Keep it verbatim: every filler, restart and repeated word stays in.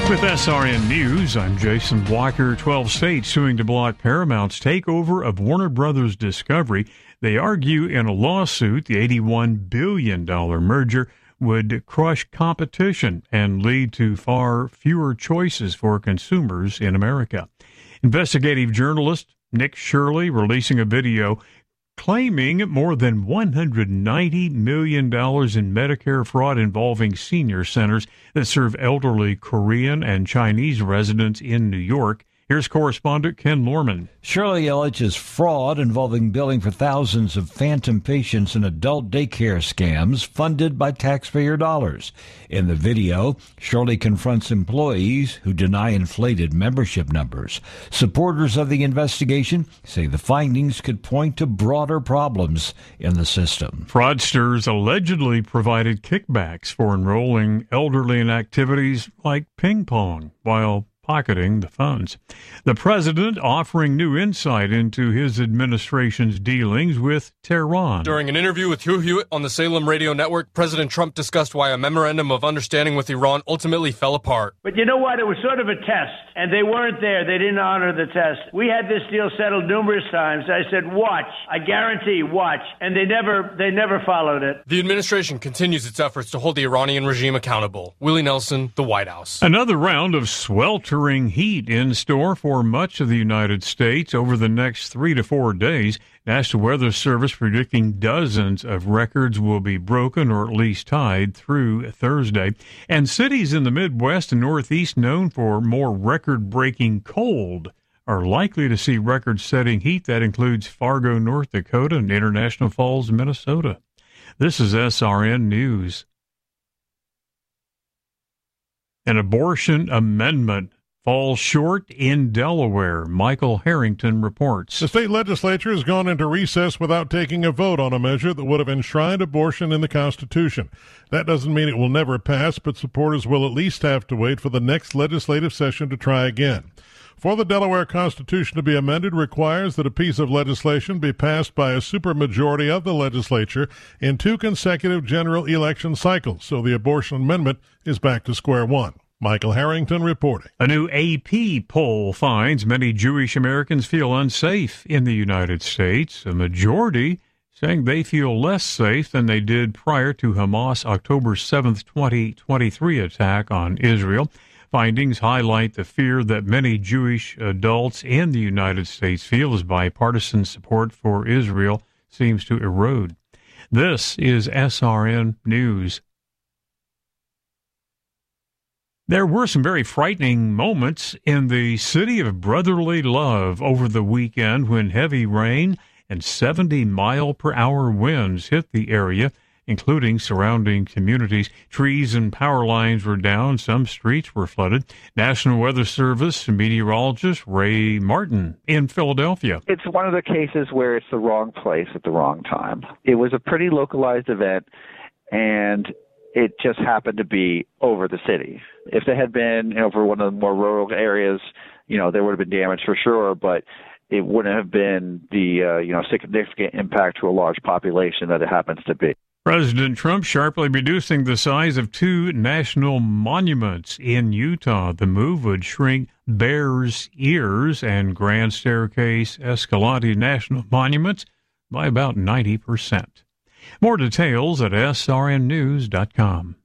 With S R N News, I'm Jason Walker. twelve states suing to block Paramount's takeover of Warner Brothers Discovery. They argue in a lawsuit the eighty-one billion dollars merger would crush competition and lead to far fewer choices for consumers in America. Investigative journalist Nick Shirley releasing a video claiming more than one hundred ninety million dollars in Medicare fraud involving senior centers that serve elderly Korean and Chinese residents in New York. Here's correspondent Ken Lorman. Shirley alleges fraud involving billing for thousands of phantom patients in adult daycare scams funded by taxpayer dollars. In the video, Shirley confronts employees who deny inflated membership numbers. Supporters of the investigation say the findings could point to broader problems in the system. Fraudsters allegedly provided kickbacks for enrolling elderly in activities like ping pong while pocketing the funds. The president offering new insight into his administration's dealings with Tehran. During an interview with Hugh Hewitt on the Salem Radio Network, President Trump discussed why a memorandum of understanding with Iran ultimately fell apart. But you know what? It was sort of a test, and they weren't there. They didn't honor the test. We had this deal settled numerous times. I said, watch. I guarantee, watch. And they never, they never followed it. The administration continues its efforts to hold the Iranian regime accountable. Willie Nelson, the White House. Another round of sweltering heat in store for much of the United States over the next three to four days. National Weather Service predicting dozens of records will be broken or at least tied through Thursday. And cities in the Midwest and Northeast known for more record-breaking cold are likely to see record-setting heat. That includes Fargo, North Dakota, and International Falls, Minnesota. This is S R N News. An abortion amendment falls short in Delaware. Michael Harrington reports. The state legislature has gone into recess without taking a vote on a measure that would have enshrined abortion in the Constitution. That doesn't mean it will never pass, but supporters will at least have to wait for the next legislative session to try again. For the Delaware Constitution to be amended requires that a piece of legislation be passed by a supermajority of the legislature in two consecutive general election cycles, so the abortion amendment is back to square one. Michael Harrington reporting. A new A P poll finds many Jewish Americans feel unsafe in the United States. A majority saying they feel less safe than they did prior to Hamas' October seventh, twenty twenty-three attack on Israel. Findings highlight the fear that many Jewish adults in the United States feel as bipartisan support for Israel seems to erode. This is S R N News. There were some very frightening moments in the city of brotherly love over the weekend when heavy rain and seventy mile per hour winds hit the area, including surrounding communities. Trees and power lines were down. Some streets were flooded. National Weather Service meteorologist Ray Martin in Philadelphia. It's one of the cases where it's the wrong place at the wrong time. It was a pretty localized event, and it just happened to be over the city. If they had been, you know, for one of the more rural areas, you know, there would have been damage for sure, but it wouldn't have been the, uh, you know, significant impact to a large population that it happens to be. President Trump sharply reducing the size of two national monuments in Utah. The move would shrink Bears Ears and Grand Staircase Escalante National Monuments by about ninety percent. More details at S R N news dot com.